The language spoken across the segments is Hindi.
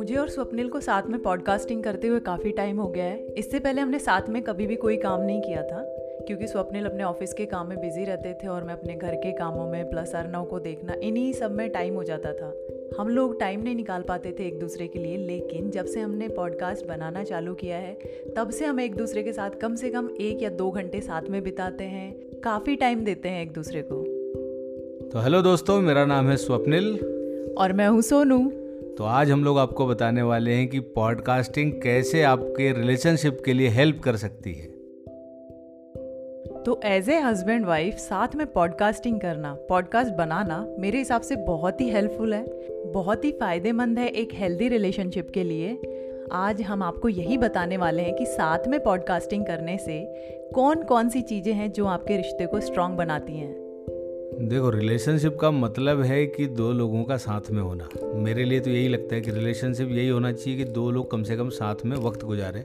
मुझे और स्वप्निल को साथ में पॉडकास्टिंग करते हुए काफ़ी टाइम हो गया है। इससे पहले हमने साथ में कभी भी कोई काम नहीं किया था, क्योंकि स्वप्निल अपने ऑफिस के काम में बिजी रहते थे और मैं अपने घर के कामों में प्लस अर्नव को देखना, इन्हीं सब में टाइम हो जाता था। हम लोग टाइम नहीं निकाल पाते थे एक दूसरे के लिए। लेकिन जब से हमने पॉडकास्ट बनाना चालू किया है, तब से हम एक दूसरे के साथ कम से कम 1 या 2 घंटे साथ में बिताते हैं, काफ़ी टाइम देते हैं एक दूसरे को। तो हेलो दोस्तों, मेरा नाम है स्वप्निल और मैं हूँ सोनू। तो आज हम लोग आपको बताने वाले हैं कि पॉडकास्टिंग कैसे आपके रिलेशनशिप के लिए हेल्प कर सकती है। तो एज ए हस्बैंड वाइफ साथ में पॉडकास्टिंग करना, पॉडकास्ट बनाना मेरे हिसाब से बहुत ही हेल्पफुल है, बहुत ही फ़ायदेमंद है एक हेल्दी रिलेशनशिप के लिए। आज हम आपको यही बताने वाले हैं कि साथ में पॉडकास्टिंग करने से कौन कौन सी चीज़ें हैं जो आपके रिश्ते को स्ट्रॉन्ग बनाती हैं। देखो, रिलेशनशिप का मतलब है कि दो लोगों का साथ में होना। मेरे लिए तो यही लगता है कि रिलेशनशिप यही होना चाहिए कि दो लोग कम से कम साथ में वक्त गुजारें।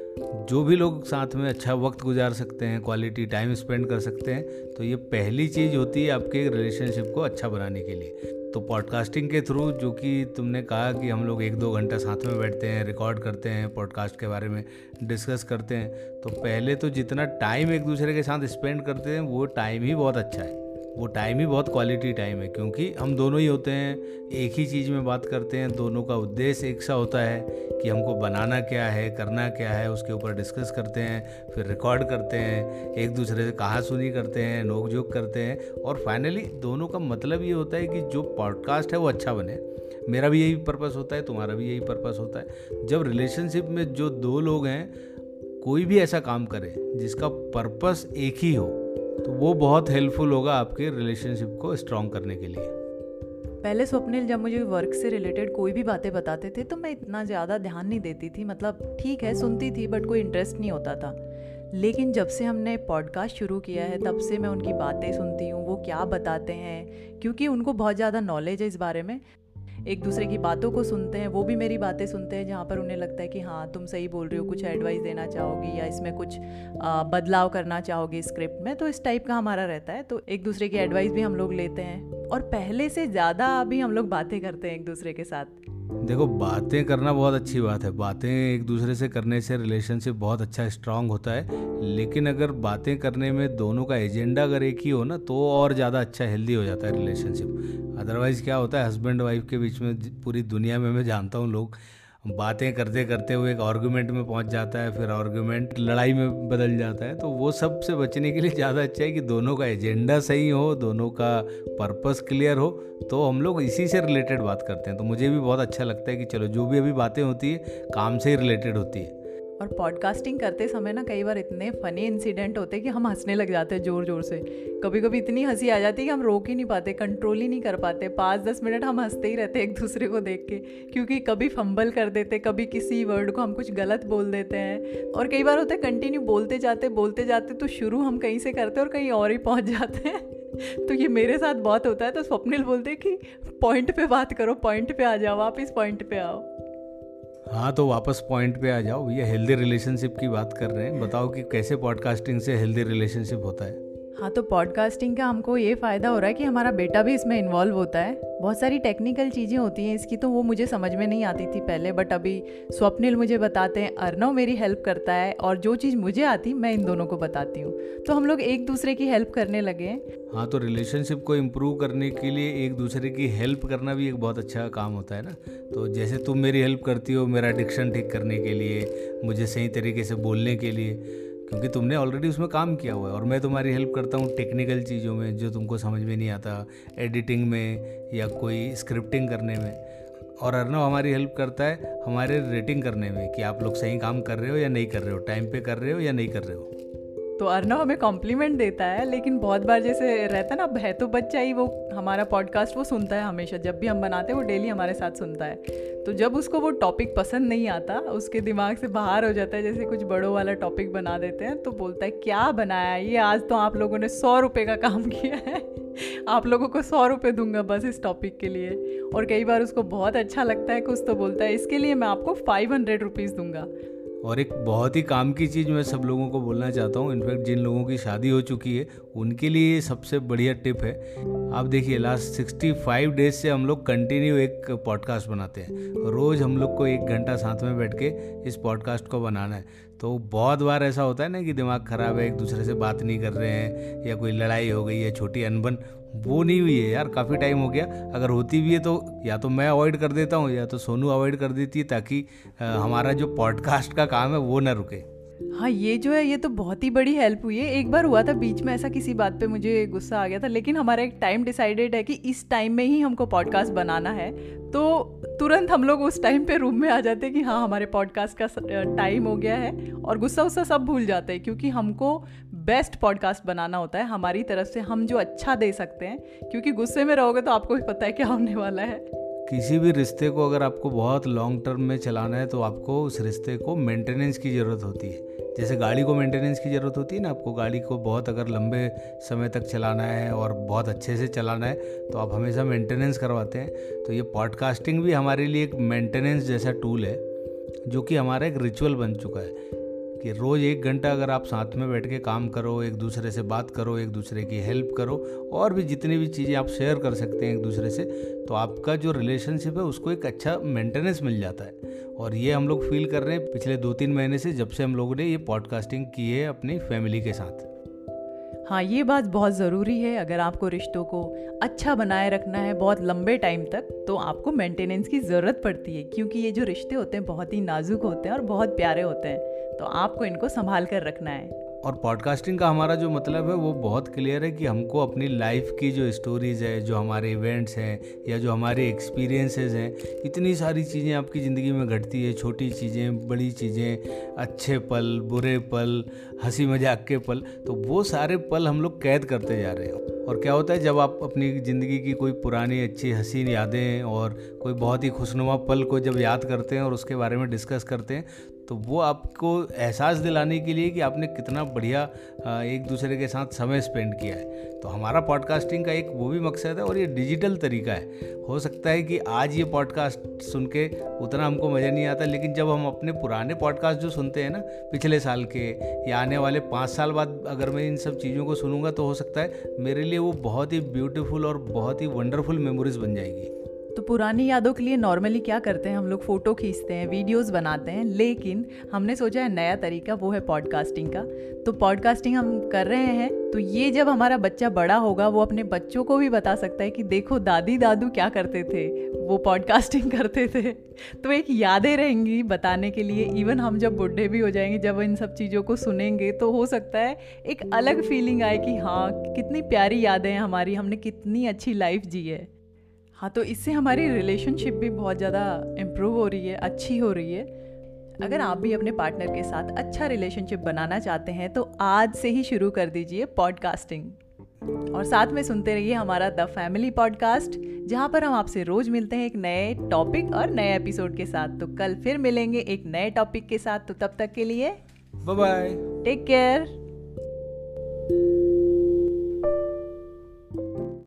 जो भी लोग साथ में अच्छा वक्त गुजार सकते हैं, क्वालिटी टाइम स्पेंड कर सकते हैं, तो ये पहली चीज़ होती है आपके रिलेशनशिप को अच्छा बनाने के लिए। तो पॉडकास्टिंग के थ्रू, जो कि तुमने कहा कि हम लोग 1-2 घंटा साथ में बैठते हैं, रिकॉर्ड करते हैं, पॉडकास्ट के बारे में डिस्कस करते हैं, तो पहले तो जितना टाइम एक दूसरे के साथ स्पेंड करते हैं वो टाइम ही बहुत अच्छा है, वो टाइम ही बहुत क्वालिटी टाइम है, क्योंकि हम दोनों ही होते हैं, एक ही चीज़ में बात करते हैं, दोनों का उद्देश्य एक सा होता है कि हमको बनाना क्या है, करना क्या है, उसके ऊपर डिस्कस करते हैं, फिर रिकॉर्ड करते हैं, एक दूसरे से कहासुनी करते हैं, नोक झोंक करते हैं, और फाइनली दोनों का मतलब ये होता है कि जो पॉडकास्ट है वो अच्छा बने। मेरा भी यही पर्पस होता है, तुम्हारा भी यही पर्पस होता है। जब रिलेशनशिप में जो दो लोग हैं कोई भी ऐसा काम करे जिसका पर्पस एक ही हो, तो वो बहुत हेल्पफुल होगा आपके रिलेशनशिप को स्ट्रॉन्ग करने के लिए। पहले स्वप्निल जब मुझे वर्क से रिलेटेड कोई भी बातें बताते थे तो मैं इतना ज़्यादा ध्यान नहीं देती थी, मतलब ठीक है सुनती थी बट कोई इंटरेस्ट नहीं होता था। लेकिन जब से हमने पॉडकास्ट शुरू किया है तब से मैं उनकी बातें सुनती हूँ, वो क्या बताते हैं, क्योंकि उनको बहुत ज़्यादा नॉलेज है इस बारे में। एक दूसरे की बातों को सुनते हैं, वो भी मेरी बातें सुनते हैं जहाँ पर उन्हें लगता है कि हाँ तुम सही बोल रही हो, कुछ एडवाइस देना चाहोगी या इसमें कुछ बदलाव करना चाहोगी स्क्रिप्ट में, तो इस टाइप का हमारा रहता है। तो एक दूसरे की एडवाइस भी हम लोग लेते हैं और पहले से ज़्यादा अभी हम लोग बातें करते हैं एक दूसरे के साथ। देखो, बातें करना बहुत अच्छी बात है, बातें एक दूसरे से करने से रिलेशनशिप बहुत अच्छा स्ट्रांग होता है। लेकिन अगर बातें करने में दोनों का एजेंडा अगर एक ही हो ना, तो और ज़्यादा अच्छा हेल्दी हो जाता है रिलेशनशिप। अदरवाइज़ क्या होता है, हस्बैंड वाइफ के बीच में पूरी दुनिया में मैं जानता हूँ लोग बातें करते करते हुए एक आर्गुमेंट में पहुंच जाता है, फिर आर्गुमेंट लड़ाई में बदल जाता है। तो वो सब से बचने के लिए ज़्यादा अच्छा है कि दोनों का एजेंडा सही हो, दोनों का पर्पस क्लियर हो, तो हम लोग इसी से रिलेटेड बात करते हैं। तो मुझे भी बहुत अच्छा लगता है कि चलो जो भी अभी बातें होती है काम से ही रिलेटेड होती है। और पॉडकास्टिंग करते समय ना कई बार इतने फ़नी इंसिडेंट होते हैं कि हम हंसने लग जाते हैं ज़ोर ज़ोर से। कभी कभी इतनी हंसी आ जाती है कि हम रोक ही नहीं पाते, कंट्रोल ही नहीं कर पाते। 5-10 मिनट हम हंसते ही रहते एक दूसरे को देख के, क्योंकि कभी फंबल कर देते, कभी किसी वर्ड को हम कुछ गलत बोल देते हैं। और कई बार होता है कंटिन्यू बोलते जाते तो शुरू हम कहीं से करते और कहीं और ही पहुँच जाते हैं। तो ये मेरे साथ बहुत होता है। तो स्वप्निल बोलते हैं कि पॉइंट पे बात करो, पॉइंट पे आ जाओ, आप इस पॉइंट पे आओ। हाँ, तो वापस पॉइंट पे आ जाओ भैया, हेल्दी रिलेशनशिप की बात कर रहे हैं। बताओ कि कैसे पॉडकास्टिंग से हेल्दी रिलेशनशिप होता है। हाँ, तो पॉडकास्टिंग का हमको ये फ़ायदा हो रहा है कि हमारा बेटा भी इसमें इन्वॉल्व होता है। बहुत सारी टेक्निकल चीज़ें होती हैं इसकी, तो वो मुझे समझ में नहीं आती थी पहले, बट अभी स्वप्निल मुझे बताते हैं, अर्नव मेरी हेल्प करता है, और जो चीज़ मुझे आती मैं इन दोनों को बताती हूँ। तो हम लोग एक दूसरे की हेल्प करने लगे हैं। हाँ, तो रिलेशनशिप को इम्प्रूव करने के लिए एक दूसरे की हेल्प करना भी एक बहुत अच्छा काम होता है ना। तो जैसे तुम मेरी हेल्प करती हो मेरा डिक्शन ठीक करने के लिए, मुझे सही तरीके से बोलने के लिए, क्योंकि तुमने ऑलरेडी उसमें काम किया हुआ है, और मैं तुम्हारी हेल्प करता हूँ टेक्निकल चीज़ों में जो तुमको समझ में नहीं आता, एडिटिंग में या कोई स्क्रिप्टिंग करने में। और अर्नव हमारी हेल्प करता है हमारे रेटिंग करने में कि आप लोग सही काम कर रहे हो या नहीं कर रहे हो, टाइम पे कर रहे हो या नहीं कर रहे हो। तो अर्नव हमें कॉम्प्लीमेंट देता है, लेकिन बहुत बार जैसे रहता है ना, है तो बच्चा ही, वो हमारा पॉडकास्ट वो सुनता है हमेशा, जब भी हम बनाते हैं वो डेली हमारे साथ सुनता है। तो जब उसको वो टॉपिक पसंद नहीं आता, उसके दिमाग से बाहर हो जाता है, जैसे कुछ बड़ों वाला टॉपिक बना देते हैं, तो बोलता है क्या बनाया ये, आज तो आप लोगों ने 100 रुपये का काम किया है, आप लोगों को 100 रुपये दूंगा बस इस टॉपिक के लिए। और कई बार उसको बहुत अच्छा लगता है, कुछ तो बोलता है इसके लिए मैं आपको 500 रुपीज़ दूंगा। और एक बहुत ही काम की चीज़ मैं सब लोगों को बोलना चाहता हूँ, इनफैक्ट जिन लोगों की शादी हो चुकी है उनके लिए ये सबसे बढ़िया टिप है। आप देखिए लास्ट 65 डेज से हम लोग कंटिन्यू एक पॉडकास्ट बनाते हैं। रोज़ हम लोग को 1 घंटा साथ में बैठ के इस पॉडकास्ट को बनाना है। तो बहुत बार ऐसा होता है ना कि दिमाग ख़राब है, एक दूसरे से बात नहीं कर रहे हैं, या कोई लड़ाई हो गई है, छोटी अनबन, वो नहीं हुई है यार, काफ़ी टाइम हो गया। अगर होती भी है तो या तो मैं अवॉइड कर देता हूँ या तो सोनू अवॉइड कर देती है, ताकि हमारा जो पॉडकास्ट का काम है वो ना रुके। हाँ, ये जो है ये तो बहुत ही बड़ी हेल्प हुई है। एक बार हुआ था बीच में ऐसा, किसी बात पे मुझे गुस्सा आ गया था, लेकिन हमारा एक टाइम डिसाइडेड है कि इस टाइम में ही हमको पॉडकास्ट बनाना है, तो तुरंत हम लोग उस टाइम पे रूम में आ जाते हैं कि हाँ हमारे पॉडकास्ट का टाइम हो गया है, और गुस्सा उस्सा सब भूल जाते हैं, क्योंकि हमको बेस्ट पॉडकास्ट बनाना होता है हमारी तरफ से, हम जो अच्छा दे सकते हैं। क्योंकि गुस्से में रहोगे तो आपको भी पता है क्या होने वाला है। किसी भी रिश्ते को अगर आपको बहुत लॉन्ग टर्म में चलाना है तो आपको उस रिश्ते को मेंटेनेंस की ज़रूरत होती है। जैसे गाड़ी को मेंटेनेंस की ज़रूरत होती है ना, आपको गाड़ी को बहुत अगर लंबे समय तक चलाना है और बहुत अच्छे से चलाना है तो आप हमेशा मेंटेनेंस करवाते हैं। तो ये पॉडकास्टिंग भी हमारे लिए एक मेंटेनेंस जैसा टूल है, जो कि हमारा एक रिचुअल बन चुका है कि रोज़ 1 घंटा अगर आप साथ में बैठ के काम करो, एक दूसरे से बात करो, एक दूसरे की हेल्प करो, और भी जितनी भी चीज़ें आप शेयर कर सकते हैं एक दूसरे से, तो आपका जो रिलेशनशिप है उसको एक अच्छा मेंटेनेंस मिल जाता है। और ये हम लोग फील कर रहे हैं पिछले 2-3 महीने से, जब से हम लोगों ने ये पॉडकास्टिंग की है अपनी फैमिली के साथ। हाँ, ये बात बहुत ज़रूरी है। अगर आपको रिश्तों को अच्छा बनाए रखना है बहुत लंबे टाइम तक, तो आपको मेंटेनेंस की ज़रूरत पड़ती है, क्योंकि ये जो रिश्ते होते हैं बहुत ही नाजुक होते हैं और बहुत प्यारे होते हैं, तो आपको इनको संभाल कर रखना है। और पॉडकास्टिंग का हमारा जो मतलब है वो बहुत क्लियर है कि हमको अपनी लाइफ की जो स्टोरीज़ है, जो हमारे इवेंट्स हैं या जो हमारे एक्सपीरियंसेस हैं, इतनी सारी चीज़ें आपकी ज़िंदगी में घटती है, छोटी चीज़ें, बड़ी चीज़ें, अच्छे पल, बुरे पल, हंसी मजाक के पल, तो वो सारे पल हम लोग कैद करते जा रहे हैं। और क्या होता है, जब आप अपनी ज़िंदगी की कोई पुरानी अच्छी हसीन यादें और कोई बहुत ही खुशनुमा पल को जब याद करते हैं और उसके बारे में डिस्कस करते हैं, तो वो आपको एहसास दिलाने के लिए कि आपने कितना बढ़िया एक दूसरे के साथ समय स्पेंड किया है। तो हमारा पॉडकास्टिंग का एक वो भी मकसद है, और ये डिजिटल तरीका है। हो सकता है कि आज ये पॉडकास्ट सुन के उतना हमको मज़ा नहीं आता, लेकिन जब हम अपने पुराने पॉडकास्ट जो सुनते हैं ना, पिछले साल के या आने वाले 5 साल बाद अगर मैं इन सब चीज़ों को सुनूंगा, तो हो सकता है मेरे लिए वो बहुत ही ब्यूटीफुल और बहुत ही वंडरफुल मेमोरीज बन जाएगी। तो पुरानी यादों के लिए नॉर्मली क्या करते हैं, हम लोग फ़ोटो खींचते हैं, वीडियोस बनाते हैं, लेकिन हमने सोचा है नया तरीका, वो है पॉडकास्टिंग का। तो पॉडकास्टिंग हम कर रहे हैं, तो ये जब हमारा बच्चा बड़ा होगा वो अपने बच्चों को भी बता सकता है कि देखो दादी दादू क्या करते थे, वो पॉडकास्टिंग करते थे। तो एक यादें रहेंगी बताने के लिए। इवन हम जब बूढ़े भी हो जाएंगे, जब इन सब चीज़ों को सुनेंगे, तो हो सकता है एक अलग फीलिंग आए कि हाँ कितनी प्यारी यादें हैं हमारी, हमने कितनी अच्छी लाइफ जी है। हाँ, तो इससे हमारी रिलेशनशिप भी बहुत ज़्यादा इम्प्रूव हो रही है, अच्छी हो रही है। अगर आप भी अपने पार्टनर के साथ अच्छा रिलेशनशिप बनाना चाहते हैं तो आज से ही शुरू कर दीजिए पॉडकास्टिंग, और साथ में सुनते रहिए हमारा द फैमिली पॉडकास्ट, जहाँ पर हम आपसे रोज़ मिलते हैं एक नए टॉपिक और नए एपिसोड के साथ। तो कल फिर मिलेंगे एक नए टॉपिक के साथ, तो तब तक के लिए बाय बाय, टेक केयर।